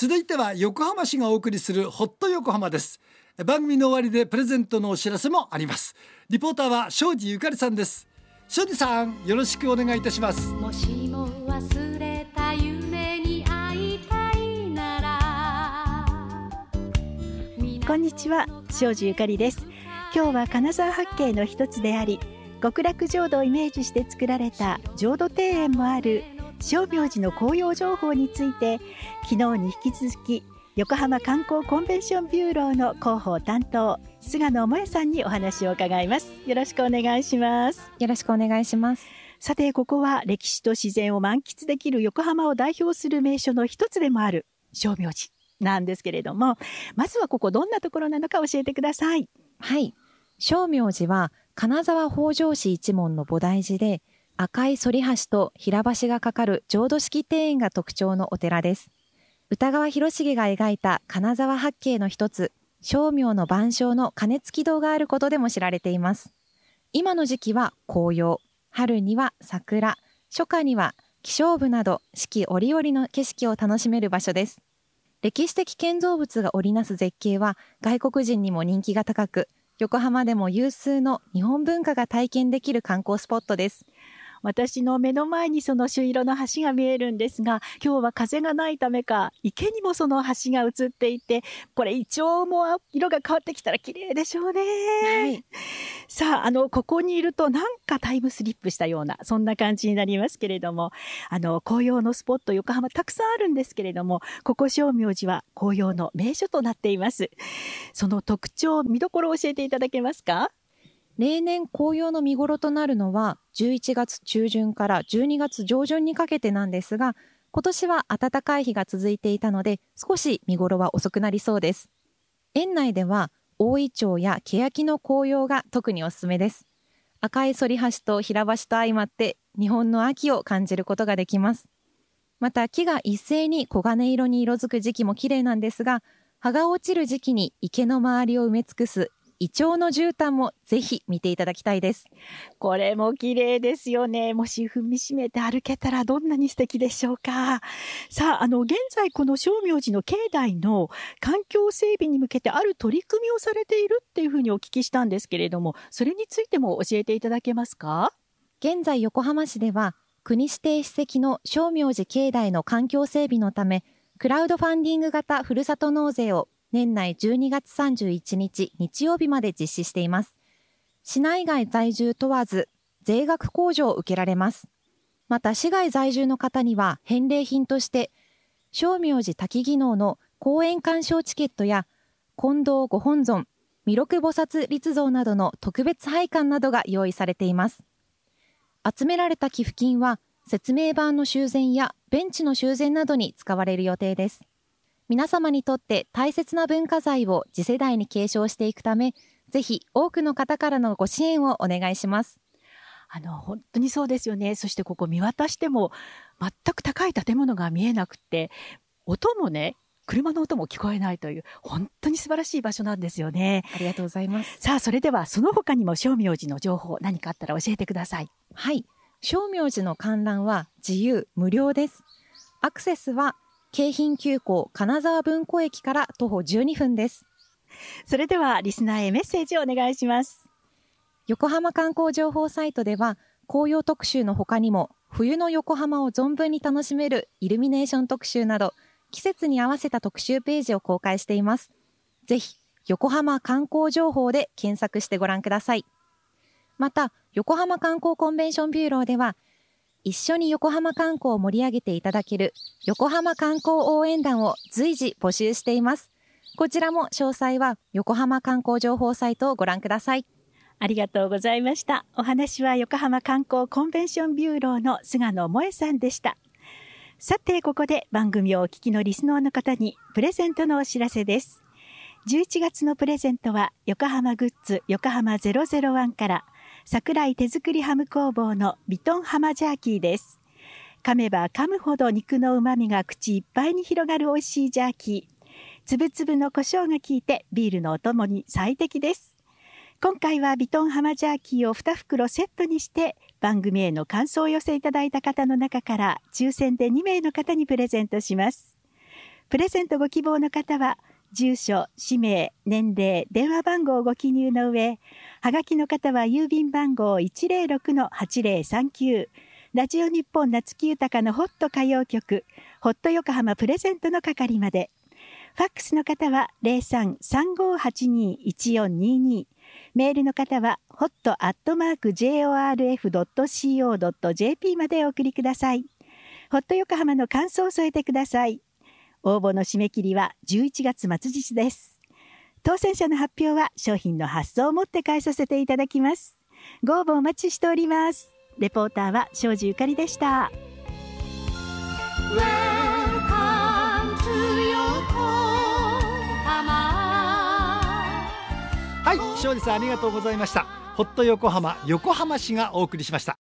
続いては横浜市がお送りするホット横浜です。番組の終わりでプレゼントのお知らせもあります。リポーターは庄司ゆかりさんです。庄司さん、よろしくお願いいたします。 もしも忘れた夢に会いたいなら。 こんにちは、庄司ゆかりです。今日は金沢八景の一つであり、極楽浄土をイメージして作られた浄土庭園もある称名寺の紅葉情報について、昨日に引き続き横浜観光コンベンションビューローの広報担当菅野萌さんにお話を伺います。よろしくお願いします。 よろしくお願いします。 さて、ここは歴史と自然を満喫できる横浜を代表する名所の一つでもある称名寺なんですけれども、まずはここどんなところなのか教えてください。 はい、称名寺は金沢北条氏一門の菩提寺で、赤い反橋と平橋がかかる浄土式庭園が特徴のお寺です。歌川広重が描いた金沢八景の一つ、称名の晩鐘の鐘つき堂があることでも知られています。今の時期は紅葉、春には桜、初夏には気象部など四季折々の景色を楽しめる場所です。歴史的建造物が織りなす絶景は外国人にも人気が高く、横浜でも有数の日本文化が体験できる観光スポットです。 私の目の前にその朱色の橋が見えるんですが、今日は風がないためか池にもその橋が映っていて、これイチョウも色が変わってきたら綺麗でしょうね。はい、さあ、ここにいるとなんかタイムスリップしたようなそんな感じになりますけれども、紅葉のスポット横浜たくさんあるんですけれども、ここ称名寺は紅葉の名所となっています。その特徴、見どころを教えていただけますか？ 例年紅葉の見頃となるのは11月中旬から12月上旬にかけてなんですが、今年は暖かい日が続いていたので少し見頃は遅くなりそうです。園内では大イチョウやケヤキの紅葉が特におすすめです。赤い反橋と平橋と相まって日本の秋を感じることができます。また木が一斉に黄金色に色づく時期も綺麗なんですが、葉が落ちる時期に池の周りを埋め尽くすイチョウの絨毯もぜひ見ていただきたいです。 これも綺麗ですよね。もし踏みしめて歩けたらどんなに素敵でしょうか。さあ、現在この称名寺の境内の環境整備に向けてある取り組みをされているっていうふうにお聞きしたんですけれども、それについても教えていただけますか？ 現在横浜市では国指定史跡の称名寺境内の環境整備のため、クラウドファンディング型ふるさと納税を年内12月31日日曜日まで実施しています。市内外在住問わず税額控除を受けられます。また市外在住の方には返礼品として称名寺滝技能の公園鑑賞チケットや金堂ご本尊弥勒菩薩立像などの特別拝観などが用意されています。集められた寄付金は説明板の修繕やベンチの修繕などに使われる予定です。皆様にとって大切な文化財を次世代に継承していくため、ぜひ多くの方からのご支援をお願いします。 本当にそうですよね。そしてここ見渡しても全く高い建物が見えなくて、音もね、車の音も聞こえないという本当に素晴らしい場所なんですよね。 ありがとうございます。 さあ、それではその他にも称名寺の情報何かあったら教えてください。 はい、称名寺の観覧は自由無料です。アクセスは京浜急行金沢文庫駅から徒歩12分です。 それではリスナーへメッセージをお願いします。 横浜観光情報サイトでは紅葉特集の他にも冬の横浜を存分に楽しめるイルミネーション特集など季節に合わせた特集ページを公開しています。ぜひ横浜観光情報で検索してご覧ください。また横浜観光コンベンションビューローでは一緒に横浜観光を盛り上げていただける横浜観光応援団を随時募集しています。こちらも詳細は横浜観光情報サイトをご覧ください。 ありがとうございました。お話は横浜観光コンベンションビューローの菅野萌さんでした。さて、ここで番組をお聞きのリスナーの方にプレゼントのお知らせです。11月のプレゼントは横浜グッズ横浜001から桜井手作りハム工房のビトンハマジャーキーです。噛めば噛むほど肉の旨味が口いっぱいに広がる美味しいジャーキー。つぶつぶの胡椒が効いてビールのお供に最適です。今回はビトンハマジャーキーを2袋セットにして番組への感想を寄せいただいた方の中から抽選で2名の方にプレゼントします。 プレゼントご希望の方は住所、氏名、年齢、電話番号をご記入の上、はがきの方は郵便番号 106-8039 ラジオ日本夏木豊のホット歌謡曲ホット横浜プレゼントの係まで。ファックスの方は 03-3582-1422、メールの方は hot@jorf.co.jp までお送りください。ホット横浜の感想を添えてください。応募の締め切りは11月末日です。当選者の発表は商品の発送をもって返させていただきます。ご応募お待ちしております。レポーターは庄司ゆかりでした。 はい、庄司さんありがとうございました。ホット横浜、横浜市がお送りしました。